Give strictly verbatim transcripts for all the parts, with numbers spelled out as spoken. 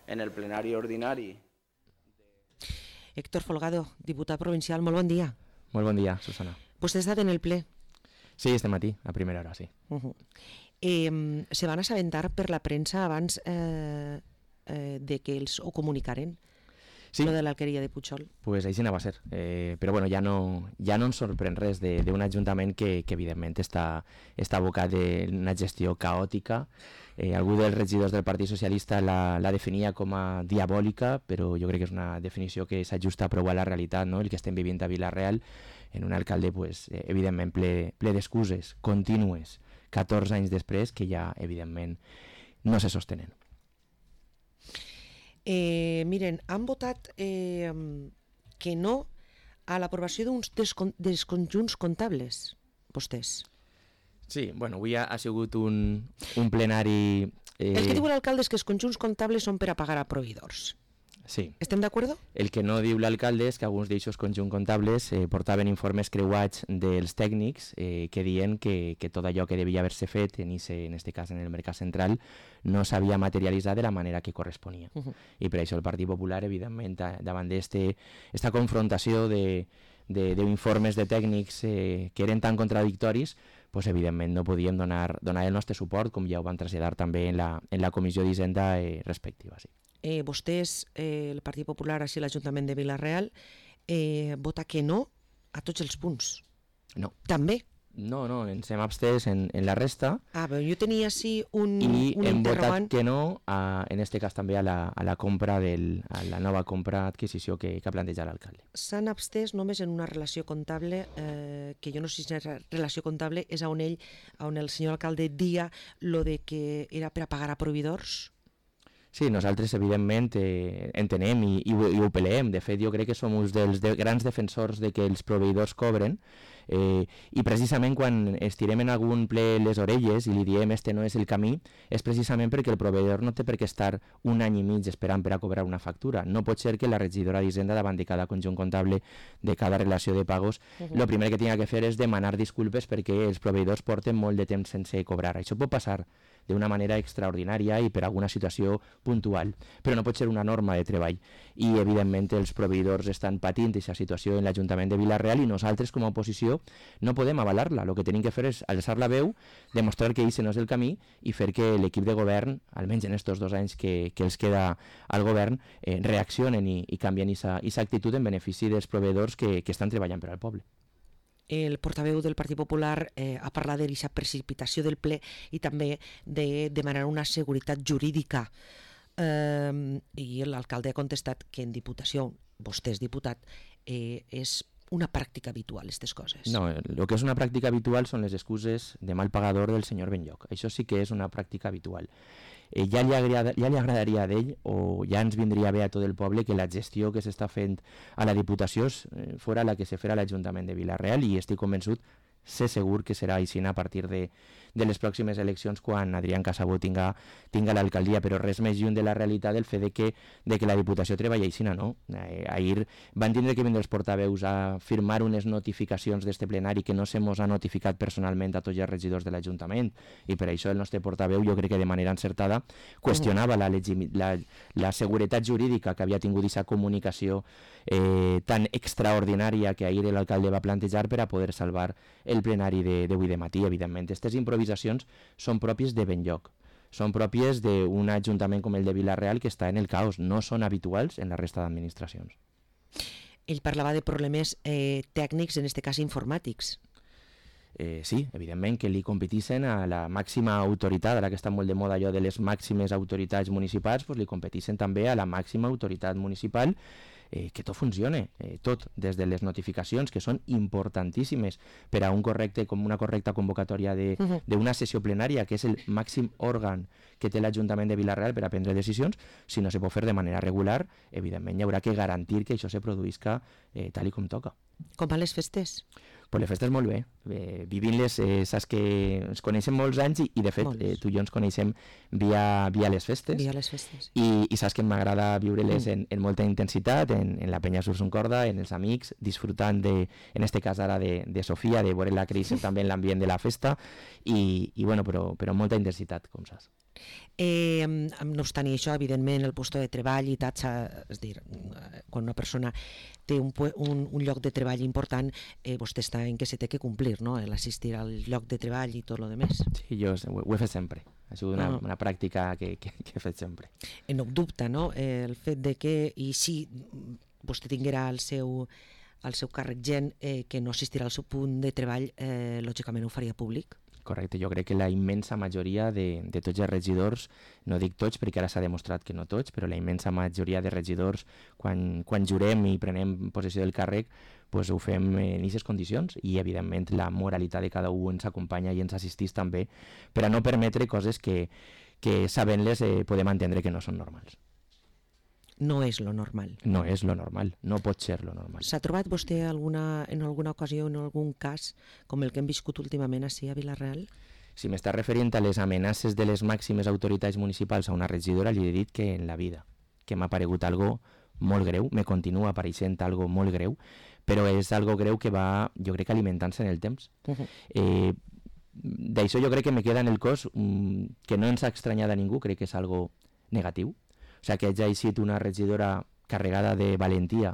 en el plenari ordinari. Héctor Folgado, diputat provincial, molt bon dia. Molt bon dia, Susana. Vostè ha estat en el ple? Sí, este matí, a primera hora, sí. Uh -huh. eh, se van assabentar per la premsa abans eh, eh, de que els ho comunicaren? Sí. Lo de l'alqueria de Pujol. Pues així anava a ser. Eh, però bueno, ja no, ja no ens sorprèn res d'un ajuntament que, que evidentment està, està abocat en una gestió caòtica. Eh, algú dels regidors del Partit Socialista la, la definia com a diabòlica, però jo crec que és una definició que s'ajusta prou a la realitat, no? El que estem vivint a Vila-real, en un alcalde pues, eh, evidentment ple, ple d'excuses contínues, catorze anys després, que ja evidentment no se sostenen. Eh, miren, han votat eh, que no a l'aprovació d'uns descon desconjunts comptables, vostès. Sí, bueno, avui ha, ha sigut un, un plenari... Eh... El que diu l'alcalde és que els conjunts comptables són per a pagar a proveïdors. Sí. Estem d'acord? El que no diu l'alcalde és que alguns d'eixos conjunts comptables eh, portaven informes creuats dels tècnics eh, que diuen que, que tot allò que devia haver-se fet, en ese, en este cas en el Mercat Central, no s'havia materialitzat de la manera que corresponia. Uh -huh. I per això el Partit Popular, evidentment, davant d'esta confrontació de d'informes de, de tècnics eh, que eren tan contradictoris, pues, evidentment no podíem donar, donar el nostre suport, com ja ho vam traslladar també en la, en la comissió d'Hisenda eh, respectiva. Sí. Eh, vostès, eh, el Partit Popular, així l'Ajuntament de Vila-real, eh, vota que no a tots els punts. No. També? No, no, ens hem abstès en, en la resta. Ah, però jo tenia així un, i un hem interrogant. votat que no, a, en este cas també a la, a la compra del, a la nova compra adquisició que, que ha plantejat l'alcalde. S'han abstès només en una relació comptable, eh, que jo no sé si és relació comptable, és on ell, on el senyor alcalde dia lo de que era per a pagar a proveïdors. Sí, nosaltres evidentment eh, entenem i, i, i ho peleem. De fet, jo crec que som uns dels de, grans defensors de que els proveïdors cobren eh, i precisament quan estirem en algun ple les orelles i li diem este no és el camí, és precisament perquè el proveïdor no té per què estar un any i mig esperant per a cobrar una factura. No pot ser que la regidora d'Hisenda davant de cada conjunt comptable, de cada relació de pagos, el uh -huh. primer que tingui que fer és demanar disculpes perquè els proveïdors porten molt de temps sense cobrar. Això pot passar d'una manera extraordinària i per alguna situació puntual, però no pot ser una norma de treball i evidentment els proveïdors estan patint aquesta situació en l'Ajuntament de Vila-real i nosaltres com a oposició no podem avalar-la. El que tenim que fer és alçar la veu, demostrar que aquest no és el camí i fer que l'equip de govern, almenys en estos dos anys que, que els queda al govern, eh, reaccionen i, i canvien aquesta actitud en benefici dels proveïdors que, que estan treballant per al poble. El portaveu del Partit Popular eh, ha parlat d'aquesta precipitació del ple i també de demanar una seguretat jurídica. Eh, I l'alcalde ha contestat que en Diputació, vostè és diputat, eh, és una pràctica habitual, aquestes coses. No, el que és una pràctica habitual són les excuses de mal pagador del senyor Benlloc. Això sí que és una pràctica habitual. Eh, ja, li agrada, ja li agradaria a ell, o ja ens vindria bé a tot el poble, que la gestió que s'està fent a la Diputació eh, fora la que se farà a l'Ajuntament de Vila-real i estic convençut, sé segur que serà així a partir de, de les pròximes eleccions quan Adrián Casabó tinga, tinga l'alcaldia, però res més lluny de la realitat del fet de que, de que la Diputació treballa així, no? Eh, ahir van tindre que vindre els portaveus a firmar unes notificacions d'este plenari que no se mos ha notificat personalment a tots els regidors de l'Ajuntament i per això el nostre portaveu, jo crec que de manera encertada, qüestionava la, la, la seguretat jurídica que havia tingut aquesta comunicació eh, tan extraordinària que ahir l'alcalde va plantejar per a poder salvar el plenari d'avui de, de matí. Evidentment, aquestes improvisacions són pròpies de Benlloc, són pròpies d'un ajuntament com el de Vila-real que està en el caos, no són habituals en la resta d'administracions. Ell parlava de problemes eh, tècnics, en aquest cas informàtics. Eh, sí, evidentment que li competissin a la màxima autoritat, ara que està molt de moda allò de les màximes autoritats municipals, doncs li competissin també a la màxima autoritat municipal, eh, que tot funcione, eh, tot, des de les notificacions, que són importantíssimes per a un correcte, com una correcta convocatòria d'una sessió plenària, que és el màxim òrgan que té l'Ajuntament de Vila-real per a prendre decisions. Si no se pot fer de manera regular, evidentment hi haurà que garantir que això se produïsca eh, tal i com toca. Com van les festes? Pues les festes molt bé, eh, vivint-les, eh, saps que ens coneixem molts anys i, i de fet, eh, tu i jo ens coneixem via, via les festes. Via les festes. I, i saps que m'agrada viure-les Mm. en, en molta intensitat, en, en la penya Surts un Corda, en els amics, disfrutant de, en este cas ara de, de Sofia, de veure-la créixer també en l'ambient de la festa i, i bueno, però, però amb molta intensitat, com saps. Eh, no obstant això, evidentment, el lloc de treball i tal, és a dir, quan una persona té un, un, un lloc de treball important, eh, vostè està en què se té que complir, no? L'assistir al lloc de treball i tot el demés. Sí, jo ho, ho he fet sempre. Ha sigut una, Ah. una pràctica que, que, que he fet sempre. Eh, no dubta, no? Eh, el fet de que, i si vostè tinguera el seu, el seu càrrec gent eh, que no assistirà al seu punt de treball, eh, lògicament ho faria públic. Correcte, jo crec que la immensa majoria de, de tots els regidors, no dic tots perquè ara s'ha demostrat que no tots, però la immensa majoria de regidors, quan, quan jurem i prenem possessió del càrrec, pues ho fem en aquestes condicions i evidentment la moralitat de cada un ens acompanya i ens assistís també per a no permetre coses que, que sabent-les eh, podem entendre que no són normals. No és lo normal. No és lo normal, no pot ser lo normal. S'ha trobat vostè alguna, en alguna ocasió, en algun cas, com el que hem viscut últimament ací a Vila-real? Si m'estàs referint a les amenaces de les màximes autoritats municipals a una regidora, li he dit que en la vida, que m'ha aparegut algo molt greu, me continua apareixent algo molt greu, però és algo greu que va, jo crec, alimentant-se en el temps. Uh -huh. eh, D'això jo crec que me queda en el cos um, que no ens ha estranyat a ningú, crec que és algo negatiu. O sigui, que hagi sigut una regidora carregada de valentia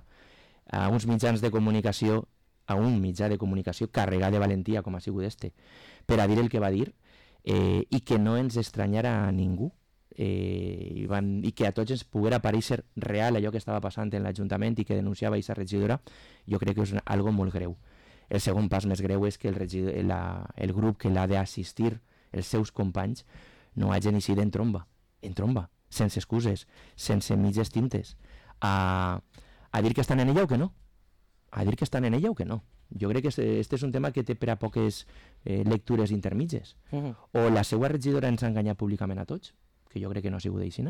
a uns mitjans de comunicació, a un mitjà de comunicació carregat de valentia, com ha sigut este, per a dir el que va dir, eh, i que no ens estranyara a ningú, eh, i, van, i que a tots ens poguera aparèixer real allò que estava passant en l'Ajuntament i que denunciava aquesta regidora, jo crec que és algo molt greu. El segon pas més greu és que el, regidor, la, el grup que l'ha d'assistir, els seus companys, no hagin eixit en tromba, en tromba, sense excuses, sense mitges tintes, a, a dir que estan en ella o que no, a dir que estan en ella o que no. Jo crec que este és un tema que té per a poques eh, lectures intermitges. Uh -huh. O la seva regidora ens ha enganyat públicament a tots, que jo crec que no ha sigut aixina,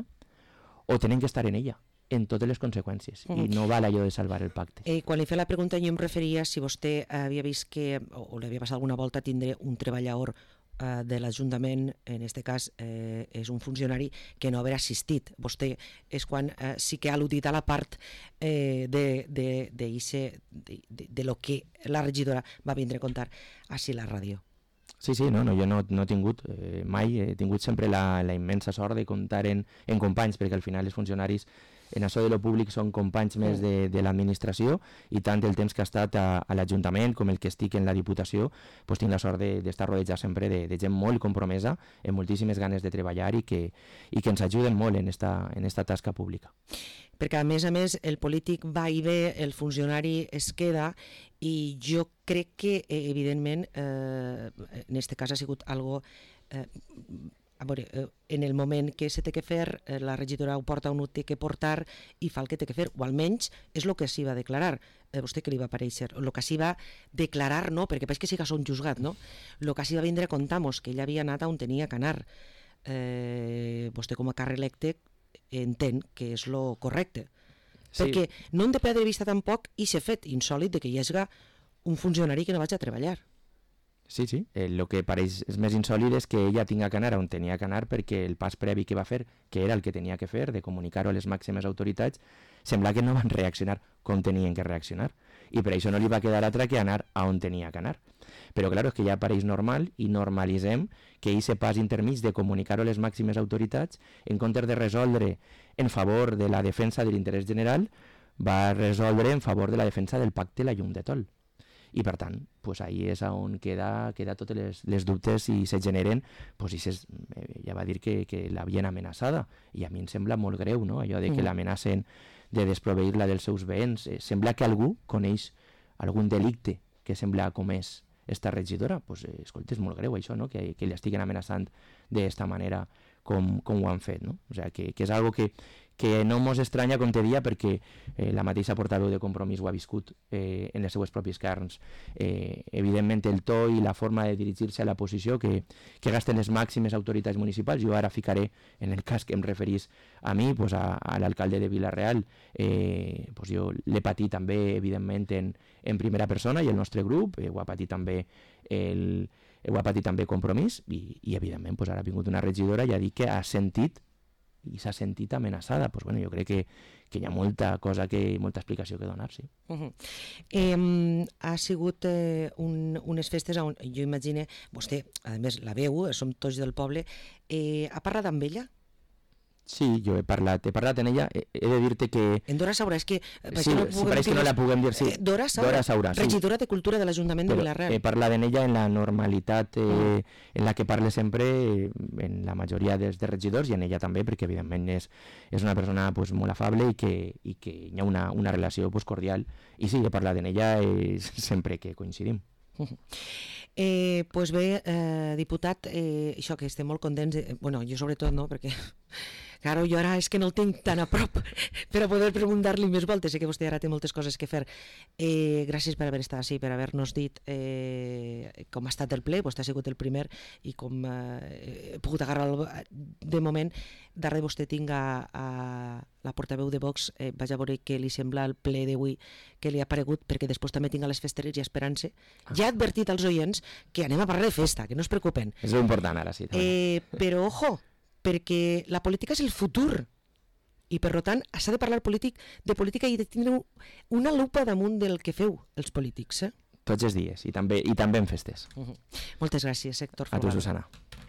o tenen que estar en ella, en totes les conseqüències, uh -huh. i no val allò de salvar el pacte. Eh, quan li feia la pregunta jo em referia si vostè havia vist que, o, o li havia passat alguna volta tindre un treballador eh, de l'Ajuntament, en aquest cas eh, és un funcionari que no haver assistit. Vostè és quan eh, sí que ha al·ludit a la part eh, de, de, de, ixe, de, de, de lo que la regidora va vindre a contar així a la ràdio. Sí, sí, no, no, jo no, no he tingut, eh, mai he tingut sempre la, la immensa sort de comptar en, en companys, perquè al final els funcionaris en això de lo públic són companys més de, de l'administració i tant el temps que ha estat a, a l'Ajuntament com el que estic en la Diputació, pues tinc la sort d'estar de, rodejat sempre de, de gent molt compromesa, amb moltíssimes ganes de treballar i que, i que ens ajuden molt en esta, en esta tasca pública. Perquè a més a més el polític va i ve, el funcionari es queda i jo crec que eh, evidentment eh, en aquest cas ha sigut algo eh, a veure, eh, en el moment que se té que fer eh, la regidora ho porta on ho té que portar i fa el que té que fer, o almenys és el que s'hi va declarar. Eh, vostè que li va aparèixer? El que s'hi va declarar no, perquè penso que sí que són juzgat, no? El que s'hi va vindre a contar-nos que ella havia anat on tenia que anar. Eh, vostè com a càrrec electe entén que és lo correcte. Sí. Perquè no hem de perdre de vista tampoc i s'ha fet insòlit de que hi hagi un funcionari que no vaig a treballar. Sí, sí, el eh, que pareix és més insòlid és que ella tinga que anar on tenia que anar perquè el pas previ que va fer, que era el que tenia que fer, de comunicar-ho a les màximes autoritats, sembla que no van reaccionar com tenien que reaccionar. I per això no li va quedar altra que anar a on tenia que anar. Però, clar, és que ja pareix normal i normalitzem que aquest pas intermig de comunicar-ho a les màximes autoritats, en comptes de resoldre en favor de la defensa de l'interès general, va resoldre en favor de la defensa del pacte la llum de tol. I per tant, pues ahí és on queda, queda totes les, les dubtes i se generen, pues i ses, eh, ja va dir que, que l'havien amenaçada, i a mi em sembla molt greu, no? Allò de que mm. l'amenacen de desproveir-la dels seus béns. Eh, sembla que algú coneix algun delicte que sembla comès esta regidora, pues, eh, escolta, és molt greu això, no? Que, que li estiguen amenaçant d'esta manera com, com ho han fet, no? O sigui, que, que és algo que, que no mos estranya, com te dia, perquè eh, la mateixa portaveu de Compromís ho ha viscut eh, en les seues propis carns. Eh, evidentment, el to i la forma de dirigir-se a la posició que, que gasten les màximes autoritats municipals. Jo ara ficaré, en el cas que em referís a mi, pues a, a l'alcalde de Vila-real, eh, pues jo l'he patit també, evidentment, en, en primera persona, i el nostre grup, eh, ho ha patit també el, ho ha patit també Compromís, i, i evidentment, pues ara ha vingut una regidora i ha dit que ha sentit i s'ha sentit amenaçada. Pues, bueno, jo crec que, que hi ha molta cosa, que, molta explicació que donar, sí. Uh -huh. eh, ha sigut eh, un, unes festes on jo imagine, vostè, a més la veu, som tots del poble, eh, ha parlat amb ella? Sí, jo he parlat, he parlat en ella, he, he de dir-te que... En Dora Saura, és que... Sí, no sí pareix que no la puguem dir, sí. Eh, Dora Saura, Dora Saura sí. Regidora de Cultura de l'Ajuntament de Vila-real. He parlat en ella en la normalitat eh, en la que parle sempre, en la majoria dels de regidors, i en ella també, perquè evidentment és, és una persona pues, molt afable i que, i que hi ha una, una relació pues, cordial. I sí, he parlat en ella eh, sempre que coincidim. Eh, pues bé, eh, diputat, eh, això que estem molt contents, eh, bueno, jo sobretot no, perquè claro, jo ara és que no el tinc tan a prop per a poder preguntar-li més voltes, sé que vostè ara té moltes coses que fer. Eh, gràcies per haver estat així, per haver-nos dit eh, com ha estat el ple, vostè ha sigut el primer i com eh, he pogut agarrar el, de moment. Darrere vostè tinc a, a la portaveu de Vox, eh, vaig a veure què li sembla el ple d'avui, que li ha paregut, perquè després també tinc a les festeres i esperant-se. Ja ha advertit als oients que anem a parlar de festa, que no es preocupen. És important ara, sí. Eh, però, ojo, perquè la política és el futur i per tant s'ha de parlar polític, de política i de tindre una lupa damunt del que feu els polítics. Eh? Tots els dies, i també, i també en festes. Uh -huh. Moltes gràcies, Héctor A tu, Folgado. Susana.